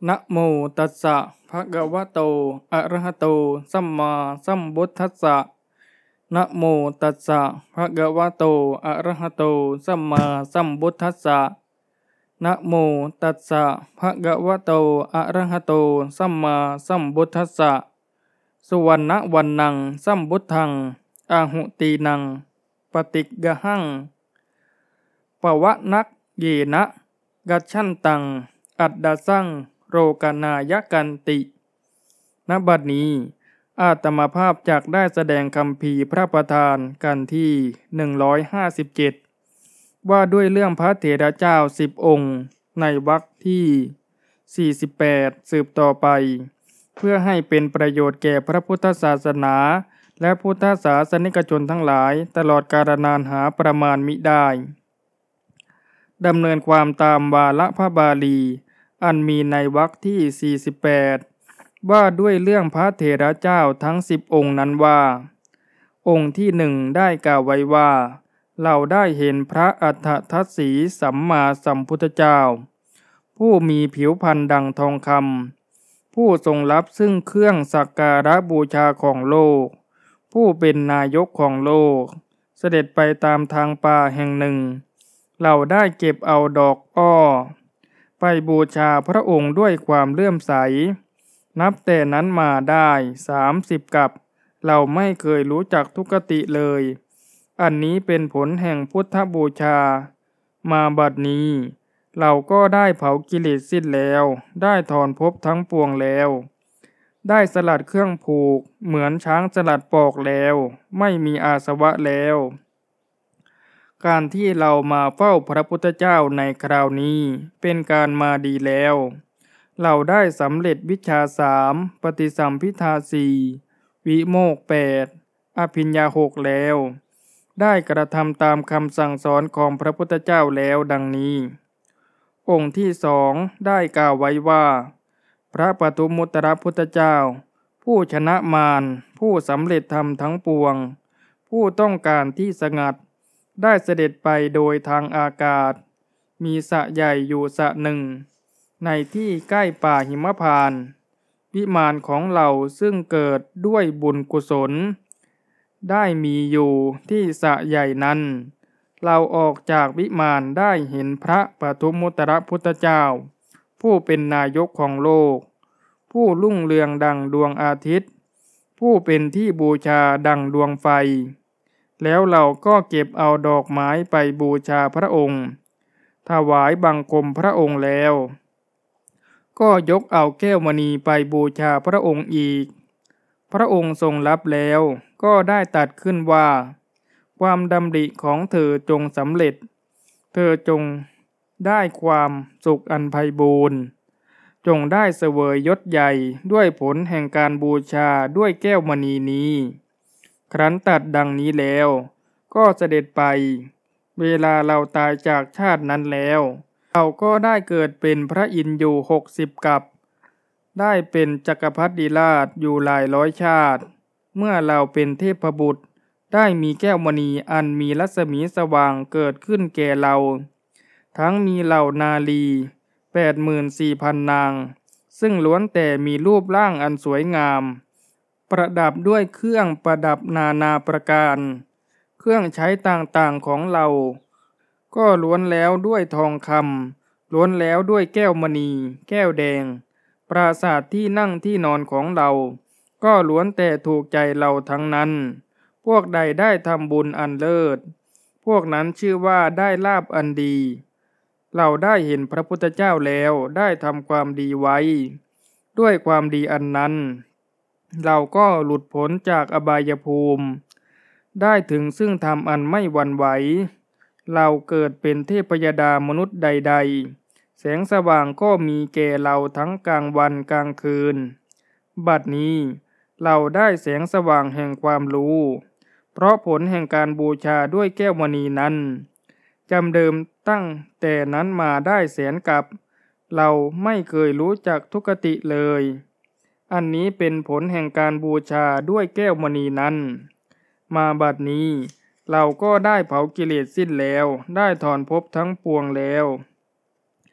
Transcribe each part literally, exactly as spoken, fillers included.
นะโมตัสสะภะคะวะโตอะระหะโตสัมมาสัมพุทธัสสะนะโมตัสสะภะคะวะโตอะระหะโตสัมมาสัมพุทธัสสะนะโมตัสสะภะคะวะโตอะระหะโตสัมมาสัมพุทธัสสะสุวรรณวันนังสัมพุทธังอาหุตีนังปฏิกกหังปวะนักเยนะกัจฉันตังอัดดาสังโรกนายกันติณบัดนี้อาตมาภาพจักได้แสดงคัมภีร์พระประธานกันที่หนึ่งร้อยห้าสิบเจ็ดว่าด้วยเรื่องพระเถระเจ้าสิบองค์ในวรรคที่สี่สิบแปดสืบต่อไปเพื่อให้เป็นประโยชน์แก่พระพุทธศาสนาและพุทธศาสนิกชนทั้งหลายตลอดกาลนานหาประมาณมิได้ดำเนินความตามวาระพระบาลีอันมีในวรรคที่สี่สิบแปดว่าด้วยเรื่องพระเถระเจ้าทั้งสิบองค์นั้นว่าองค์ที่หนึ่งได้กล่าวไว้ว่าเราได้เห็นพระอัฏฐทัสสีสัมมาสัมพุทธเจ้าผู้มีผิวพรรณดังทองคำผู้ทรงรับซึ่งเครื่องสักการะบูชาของโลกผู้เป็นนายกของโลกเสด็จไปตามทางป่าแห่งหนึ่งเราได้เก็บเอาดอกอ้อไปบูชาพระองค์ด้วยความเลื่อมใสนับแต่นั้นมาได้สามสิบกับเราไม่เคยรู้จักทุกขติเลยอันนี้เป็นผลแห่งพุทธบูชามาบัดนี้เราก็ได้เผากิเลสสิ้นแล้วได้ถอนภพทั้งปวงแล้วได้สลัดเครื่องผูกเหมือนช้างสลัดปอกแล้วไม่มีอาสวะแล้วการที่เรามาเฝ้าพระพุทธเจ้าในคราวนี้เป็นการมาดีแล้วเราได้สำเร็จวิชาสามปฏิสัมภิทาสี่วิโมกข์แปดอภิญญาหกแล้วได้กระทำตามคำสั่งสอนของพระพุทธเจ้าแล้วดังนี้องค์ที่สองได้กล่าวไว้ว่าพระปทุมมุตตรพุทธเจ้าผู้ชนะมารผู้สำเร็จธรรมทั้งปวงผู้ต้องการที่สงัดได้เสด็จไปโดยทางอากาศมีสระใหญ่อยู่สระหนึ่งในที่ใกล้ป่าหิมพานต์วิมานของเราซึ่งเกิดด้วยบุญกุศลได้มีอยู่ที่สระใหญ่นั้นเราออกจากวิมานได้เห็นพระปทุมมุตตรพุทธเจ้าผู้เป็นนายกของโลกผู้รุ่งเรืองดังดวงอาทิตย์ผู้เป็นที่บูชาดังดวงไฟแล้วเราก็เก็บเอาดอกไม้ไปบูชาพระองค์ถวายบังคมพระองค์แล้วก็ยกเอาแก้วมณีไปบูชาพระองค์อีกพระองค์ทรงรับแล้วก็ได้ตรัสขึ้นว่าความดำริของเธอจงสำเร็จเธอจงได้ความสุขอันไพบูลย์จงได้เสวยยศใหญ่ด้วยผลแห่งการบูชาด้วยแก้วมณีนี้ครั้นตรัสดังนี้แล้วก็เสด็จไปเวลาเราตายจากชาตินั้นแล้วเราก็ได้เกิดเป็นพระอินทร์อยู่หกสิบกับได้เป็นจักรพรรดิราชอยู่หลายร้อยชาติเมื่อเราเป็นเทพบุตรได้มีแก้วมณีอันมีรัศมีสว่างเกิดขึ้นแก่เราทั้งมีเหล่านาลีแปดหมื่นสี่พันนางซึ่งล้วนแต่มีรูปร่างอันสวยงามประดับด้วยเครื่องประดับนานาประการเครื่องใช้ต่างๆของเราก็ล้วนแล้วด้วยทองคำล้วนแล้วด้วยแก้วมณีแก้วแดงปราสาทที่นั่งที่นอนของเราก็ล้วนแต่ถูกใจเราทั้งนั้นพวกใดได้ทำบุญอันเลิศพวกนั้นชื่อว่าได้ลาภอันดีเราได้เห็นพระพุทธเจ้าแล้วได้ทำความดีไว้ด้วยความดีอันนั้นเราก็หลุดพ้นจากอบายภูมิได้ถึงซึ่งธรรมอันไม่หวั่นไหวเราเกิดเป็นเทพยดามนุษย์ใดๆแสงสว่างก็มีแก่เราทั้งกลางวันกลางคืนบัดนี้เราได้แสงสว่างแห่งความรู้เพราะผลแห่งการบูชาด้วยแก้วมณีนั้นจำเดิมตั้งแต่นั้นมาได้แสนกับเราไม่เคยรู้จักทุกขติเลยอันนี้เป็นผลแห่งการบูชาด้วยแก้วมณีนั้นมาบัดนี้เราก็ได้เผากิเลสสิ้นแล้วได้ถอนภพทั้งปวงแล้ว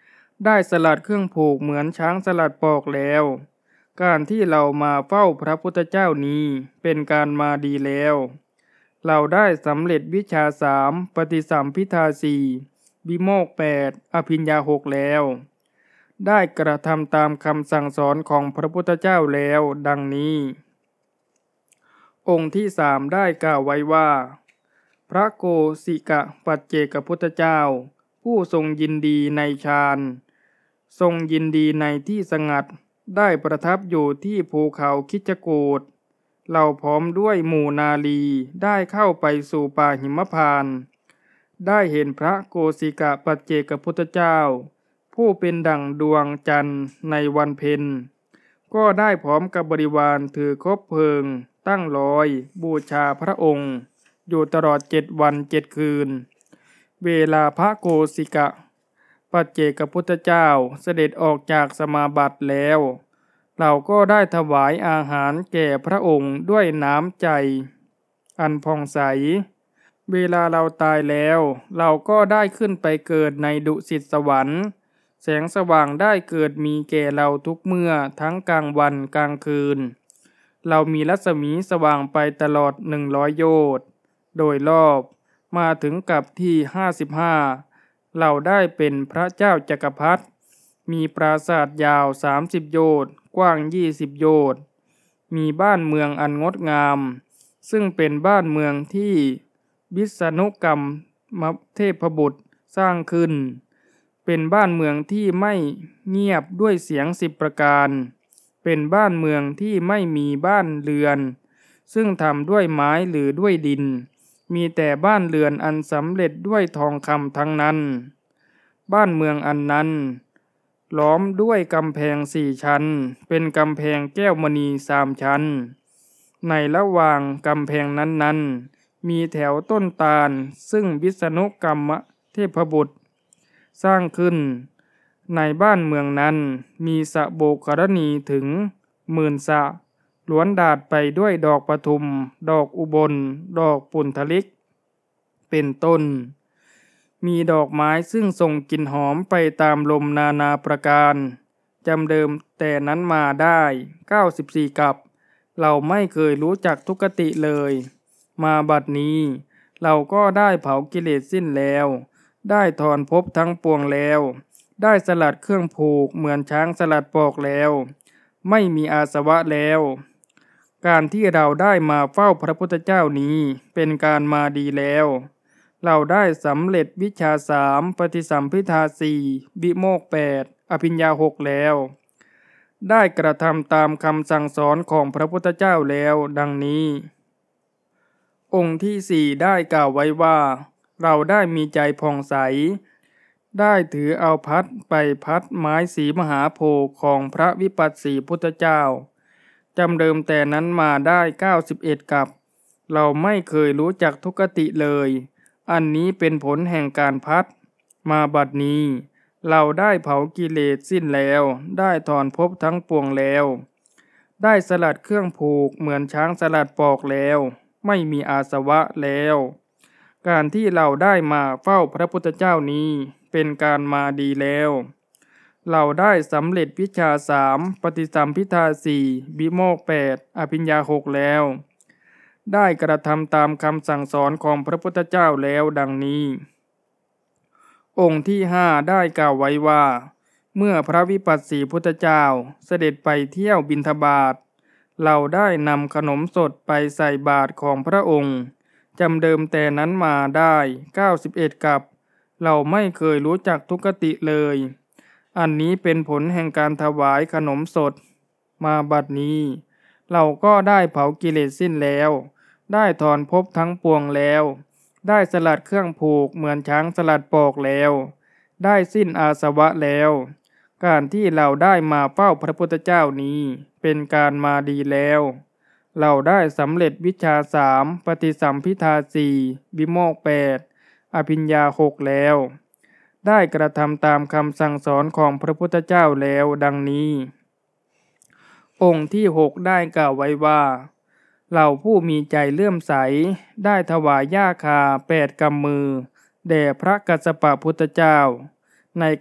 ได้สลัดเครื่องผูกเหมือนช้างสลัดปอกแล้วการที่เรามาเฝ้าพระพุทธเจ้านี้เป็นการมาดีแล้วเราได้สำเร็จวิชาสามปฏิสัมภิทาสี่วิโมกข์แปดอภิญญาหกแล้วได้กระทำตามคำสั่งสอนของพระพุทธเจ้าแล้วดังนี้องค์ที่สามได้กล่าวไว้ว่าพระโกสิกะปัจเจกพุทธเจ้าผู้ทรงยินดีในฌานทรงยินดีในที่สงัดได้ประทับอยู่ที่ภูเขาคิชกูฏเราพร้อมด้วยหมู่นาลีได้เข้าไปสู่ป่าหิมพานต์ได้เห็นพระโกสิกะปัจเจกพุทธเจ้าผู้เป็นดั่งดวงจันทร์ในวันเพ็ญก็ได้พร้อมกับบริวารถือคบเพลิงตั้งลอยบูชาพระองค์อยู่ตลอดเจ็ดวันเจ็ดคืนเวลาพระโกสิกะปัจเจกพุทธเจ้าเสด็จออกจากสมาบัติแล้วเราก็ได้ถวายอาหารแก่พระองค์ด้วยน้ำใจอันผ่องใสเวลาเราตายแล้วเราก็ได้ขึ้นไปเกิดในดุสิตสวรรค์แสงสว่างได้เกิดมีแก่เราทุกเมื่อทั้งกลางวันกลางคืนเรามีรัศมีสว่างไปตลอดหนึ่งร้อยโยชน์โดยรอบมาถึงกับที่ห้าสิบห้าเราได้เป็นพระเจ้าจักรพรรดิมีปราสาทยาวสามสิบโยชน์กว้างยี่สิบโยชน์มีบ้านเมืองอันงดงามซึ่งเป็นบ้านเมืองที่วิษณุกรรมเทพบุตรสร้างขึ้นเป็นบ้านเมืองที่ไม่เงียบด้วยเสียงสิบประการเป็นบ้านเมืองที่ไม่มีบ้านเรือนซึ่งทำด้วยไม้หรือด้วยดินมีแต่บ้านเรือนอันสำเร็จด้วยทองคำทั้งนั้นบ้านเมืองอันนั้นล้อมด้วยกำแพงสี่ชั้นเป็นกำแพงแก้วมณีสามชั้นในระหว่างกำแพงนั้นๆมีแถวต้นตาลซึ่งวิษณุกรรมเทพบุตรสร้างขึ้นในบ้านเมืองนั้นมีสระโบกรณีถึงหมื่นสระล้วนดาดไปด้วยดอกปทุมดอกอุบลดอกปุณธลิกเป็นต้นมีดอกไม้ซึ่งส่งกลิ่นหอมไปตามลมนานาประการจำเดิมแต่นั้นมาได้เก้าสิบสี่กัปเราไม่เคยรู้จักทุกขติเลยมาบัดนี้เราก็ได้เผากิเลสสิ้นแล้วได้ถอนภพทั้งปวงแล้วได้สลัดเครื่องผูกเหมือนช้างสลัดปอกแล้วไม่มีอาสวะแล้วการที่เราได้มาเฝ้าพระพุทธเจ้านี้เป็นการมาดีแล้วเราได้สำเร็จวิชาสามปฏิสัมภิทาสี่วิโมกข์แปดอภิญญาหกแล้วได้กระทำตามคำสั่งสอนของพระพุทธเจ้าแล้วดังนี้องค์ที่สี่ได้กล่าวไว้ว่าเราได้มีใจผ่องใสได้ถือเอาพัดไปพัดไม้สีมหาโพธิ์ของพระวิปัสสีพุทธเจ้าจำเดิมแต่นั้นมาได้เก้าสิบเอ็ดกัปเราไม่เคยรู้จักทุกขติเลยอันนี้เป็นผลแห่งการพัดมาบัดนี้เราได้เผากิเลสสิ้นแล้วได้ถอนภพทั้งปวงแล้วได้สลัดเครื่องผูกเหมือนช้างสลัดปอกแล้วไม่มีอาสวะแล้วการที่เราได้มาเฝ้าพระพุทธเจ้านี้เป็นการมาดีแล้วเราได้สำเร็จวิชาสามปฏิสัมภิทาสี่วิโมกข์แปดอภิญญาหกแล้วได้กระทำตามคำสั่งสอนของพระพุทธเจ้าแล้วดังนี้องค์ที่ห้าได้กล่าวไว้ว่าเมื่อพระวิปัสสีพุทธเจ้าเสด็จไปเที่ยวบิณฑบาตเราได้นำขนมสดไปใส่บาตรของพระองค์จำเดิมแต่นั้นมาได้เก้าสิบเอ็ดกัปเราไม่เคยรู้จักทุกขติเลยอันนี้เป็นผลแห่งการถวายขนมสดมาบัดนี้เราก็ได้เผากิเลสสิ้นแล้วได้ถอนภพทั้งปวงแล้วได้สลัดเครื่องผูกเหมือนช้างสลัดปอกแล้วได้สิ้นอาสวะแล้วการที่เราได้มาเฝ้าพระพุทธเจ้านี้เป็นการมาดีแล้วเราได้สำเร็จวิชาสามปฏิสัมภิทาสี่วิโมกข์แปดอภิญญาหกแล้วได้กระทำตามคำสั่งสอนของพระพุทธเจ้าแล้วดังนี้องค์ที่หกได้กล่าวไว้ว่าเราผู้มีใจเลื่อมใสได้ถวายญ้าคาแปดกำมือแด่พระกัสสปะพุทธเจ้าในกับ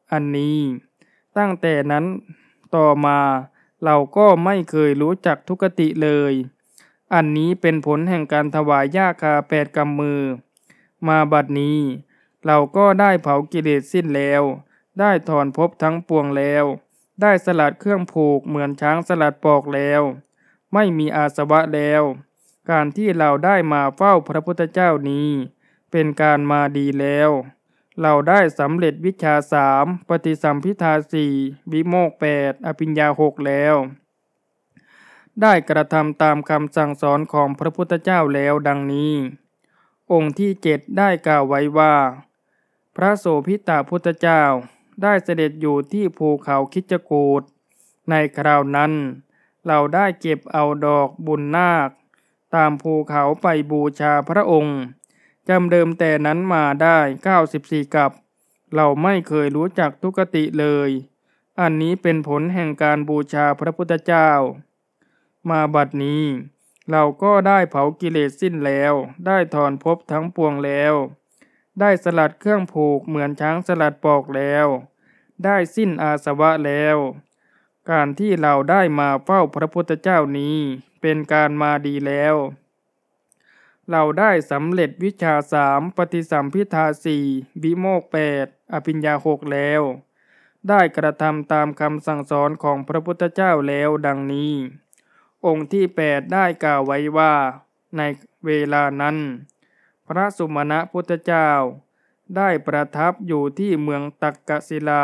อันนี้ตั้งแต่นั้นต่อมาเราก็ไม่เคยรู้จักทุกขติเลยอันนี้เป็นผลแห่งการถวายหญ้าคาแปดกำมือมาบัดนี้เราก็ได้เผากิเลสสิ้นแล้วได้ถอนภพทั้งปวงแล้วได้สลัดเครื่องผูกเหมือนช้างสลัดปอกแล้วไม่มีอาสวะแล้วการที่เราได้มาเฝ้าพระพุทธเจ้านี้เป็นการมาดีแล้วเราได้สำเร็จวิชาสามปฏิสัมภิทาสี่วิโมกข์แปดอภิญญาหกแล้วได้กระทำตามคำสั่งสอนของพระพุทธเจ้าแล้วดังนี้องค์ที่เจ็ดได้กล่าวไว้ว่าพระโสภิตพุทธเจ้าได้เสด็จอยู่ที่ภูเขาคิชกูฏในคราวนั้นเราได้เก็บเอาดอกบุญนาคตามภูเขาไปบูชาพระองค์จำเดิมแต่นั้นมาได้เก้าสิบสี่กัปเราไม่เคยรู้จักทุกขติเลยอันนี้เป็นผลแห่งการบูชาพระพุทธเจ้ามาบัดนี้เราก็ได้เผากิเลสสิ้นแล้วได้ถอนภพทั้งปวงแล้วได้สลัดเครื่องผูกเหมือนช้างสลัดปอกแล้วได้สิ้นอาสวะแล้วการที่เราได้มาเฝ้าพระพุทธเจ้านี้เป็นการมาดีแล้วเราได้สำเร็จวิชาสามปฏิสัมภิทาสี่วิโมกข์แปดอภิญญาหกแล้วได้กระทำตามคำสั่งสอนของพระพุทธเจ้าแล้วดังนี้องค์ที่แปดได้กล่าวไว้ว่าในเวลานั้นพระสุมาณะพุทธเจ้าได้ประทับอยู่ที่เมืองตักกศิลา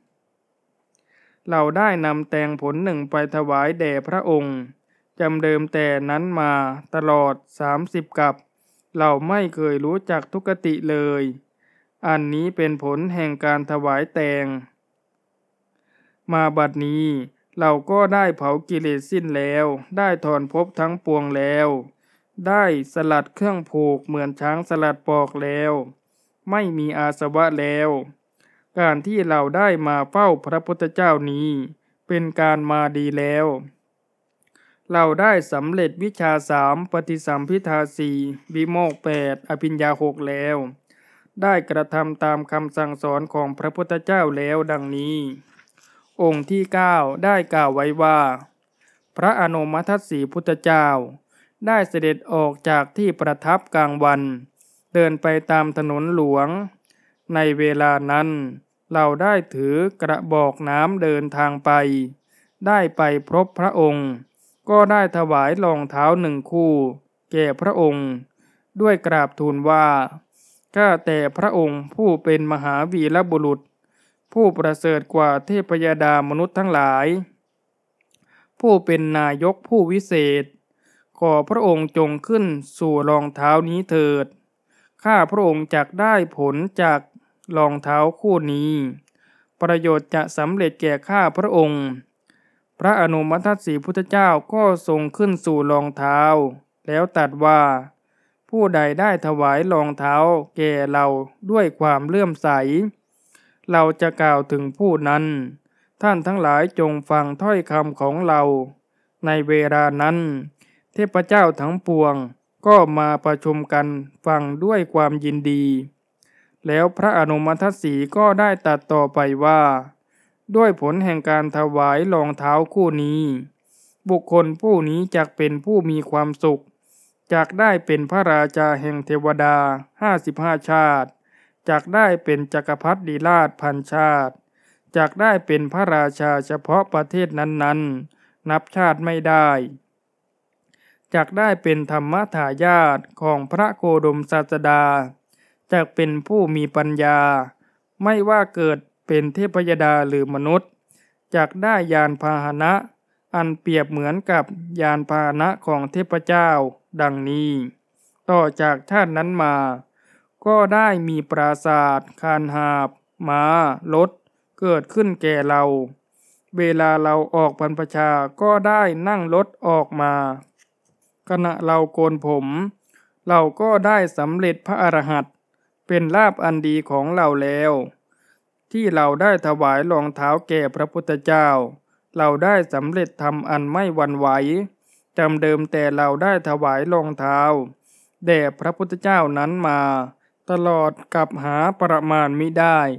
เราได้นำแตงผลหนึ่งไปถวายแด่พระองค์จำเดิมแต่นั้นมาตลอดสามสิบกัปเราไม่เคยรู้จักทุกขติเลยอันนี้เป็นผลแห่งการถวายแตงมาบัดนี้เราก็ได้เผากิเลสสิ้นแล้วได้ถอนภพทั้งปวงแล้วได้สลัดเครื่องผูกเหมือนช้างสลัดปอกแล้วไม่มีอาสวะแล้วการที่เราได้มาเฝ้าพระพุทธเจ้านี้เป็นการมาดีแล้วเราได้สำเร็จวิชาสามปฏิสัมภิทาสี่วิโมกข์แปดอภิญญาหกแล้วได้กระทำตามคำสั่งสอนของพระพุทธเจ้าแล้วดังนี้องค์ที่เก้าได้กล่าวไว้ว่าพระอนุมัติสีพุทธเจ้าได้เสด็จออกจากที่ประทับกลางวันเดินไปตามถนนหลวงในเวลานั้นเราได้ถือกระบอกน้ำเดินทางไปได้ไปพบพระองค์ก็ได้ถวายรองเท้าหนึ่งคู่แก่พระองค์ด้วยกราบทูลว่าข้าแต่พระองค์ผู้เป็นมหาวีรบุรุษผู้ประเสริฐกว่าเทพยดามนุษย์ทั้งหลายผู้เป็นนายกผู้วิเศษขอพระองค์จงขึ้นสู่รองเท้านี้เถิดข้าพระองค์จักได้ผลจากรองเท้าคู่นี้ประโยชน์จะสำเร็จแก่ข้าพระองค์พระอนุมัติสีพุทธเจ้าก็ทรงขึ้นสู่รองเท้าแล้วตรัสว่าผู้ใดได้ถวายรองเท้าแก่เราด้วยความเลื่อมใสเราจะกล่าวถึงผู้นั้นท่านทั้งหลายจงฟังถ้อยคำของเราในเวลานั้นเทพเจ้าทั้งปวงก็มาประชุมกันฟังด้วยความยินดีแล้วพระอนุมัติสีก็ได้ตรัสต่อไปว่าด้วยผลแห่งการถวายรองเท้าคู่นี้บุคคลผู้นี้จักเป็นผู้มีความสุขจักได้เป็นพระราชาแห่งเทวดาห้าสิบห้าชาติจักได้เป็นจักรพรรดิราชพันชาติจักได้เป็นพระราชาเฉพาะประเทศนั้นๆนับชาติไม่ได้จักได้เป็นธรรมทายาทของพระโคดมศาสดาจักเป็นผู้มีปัญญาไม่ว่าเกิดเป็นเทพยดาหรือมนุษย์จักได้ยานพาหนะอันเปรียบเหมือนกับยานพาหนะของเทพเจ้าดังนี้ต่อจากชาตินั้นมาก็ได้มีปราสาทคานหาบม้ารถเกิดขึ้นแก่เราเวลาเราออกบรรพชาก็ได้นั่งรถออกมาขณะเราโกนผมเราก็ได้สำเร็จพระอรหันต์เป็นลาภอันดีของเราแล้วที่เราได้ถวายรองเท้าแก่พระพุทธเจ้าเราได้สำเร็จทำอันไม่หวั่นไหวจำเดิมแต่เราได้ถวายรองเท้าแด่พระพุทธเจ้านั้นมาตลอดกับหาประมาณมิได้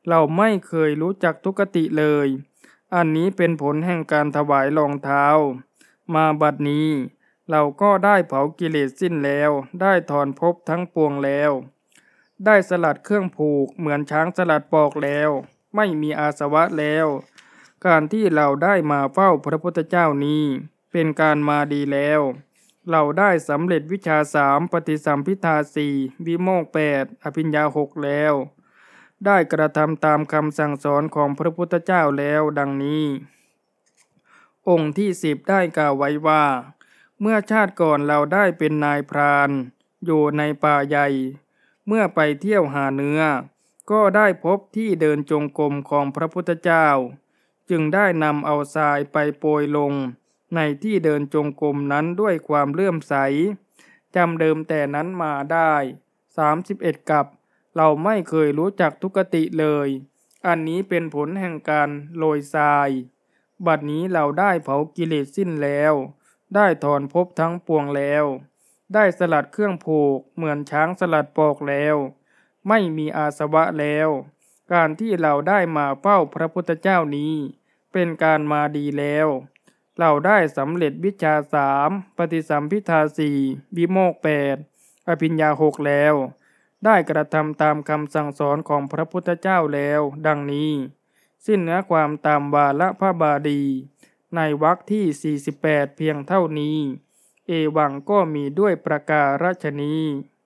เราไม่เคยรู้จักทุกติเลยอันนี้เป็นผลแห่งการถวายรองเท้ามาบัดนี้เราก็ได้เผากิเลสสิ้นแล้วได้ถอนภพทั้งปวงแล้วได้สลัดเครื่องผูกเหมือนช้างสลัดปอกแล้วไม่มีอาสวะแล้วการที่เราได้มาเฝ้าพระพุทธเจ้านี้เป็นการมาดีแล้วเราได้สำเร็จวิชาสามปฏิสัมภิทาสี่วิโมกข์แปดอภิญญาหกแล้วได้กระทำตามคำสั่งสอนของพระพุทธเจ้าแล้วดังนี้องค์ที่สิบได้กล่าวไว้ว่าเมื่อชาติก่อนเราได้เป็นนายพรานอยู่ในป่าใหญ่เมื่อไปเที่ยวหาเนื้อก็ได้พบที่เดินจงกรมของพระพุทธเจ้าจึงได้นำเอาทรายไปโปรยลงในที่เดินจงกรมนั้นด้วยความเลื่อมใสจำเดิมแต่นั้นมาได้สามสิบเอ็ดกับเราไม่เคยรู้จักทุกติเลยอันนี้เป็นผลแห่งการโรยทรายบัดนี้เราได้เผากิเลสสิ้นแล้วได้ถอนภพทั้งปวงแล้วได้สลัดเครื่องผูกเหมือนช้างสลัดปอกแล้วไม่มีอาสวะแล้วการที่เราได้มาเฝ้าพระพุทธเจ้านี้เป็นการมาดีแล้วเราได้สำเร็จวิชาสามปฏิสัมภิทาสี่วิโมกข์แปดอภิญญาหกแล้วได้กระทำตามคำสั่งสอนของพระพุทธเจ้าแล้วดังนี้สิ้นเนื้อความตามวาระพระบาลีในวรรคที่สี่สิบแปดเพียงเท่านี้เอวังก็มีด้วยประการฉนี้